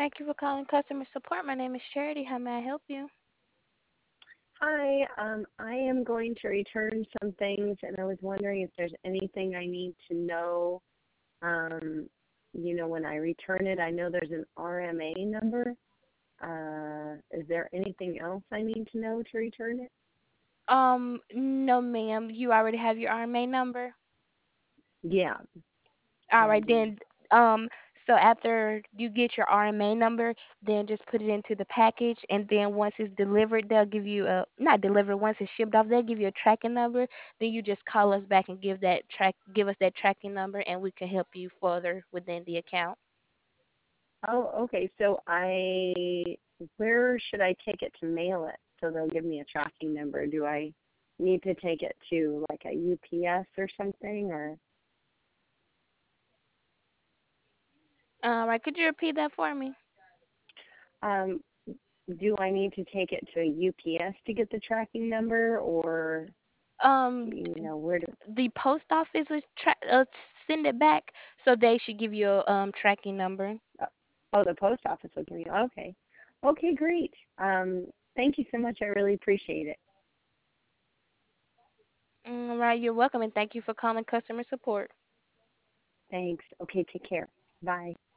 Thank you for calling customer support. My name is Charity. How may I help you? Hi, I am going to return some things, and I was wondering if there's anything I need to know. Um, when I return it, I know there's an RMA number. Is there anything else I need to know to return it? No, ma'am. You already have your RMA number. Yeah, All yeah, I right, do. then. Um, so after you get your RMA number, then just put it into the package, and then once it's delivered, they'll give you a not delivered. Once it's shipped off, they'll give you a tracking number. Then you just call us back and give us that tracking number, and we can help you further within the account. Oh, okay. So where should I take it to mail it? So they'll give me a tracking number. Do I need to take it to like a UPS or something, or? All right, could you repeat that for me? Um, do I need to take it to a UPS to get the tracking number, or Um, where do? the post office will send it back, so they should give you a tracking number. Uh, oh, the post office will give me. Okay, okay, great. Thank you so much. I really appreciate it. All right, you're welcome, and thank you for calling customer support. Thanks. Okay, take care. Bye.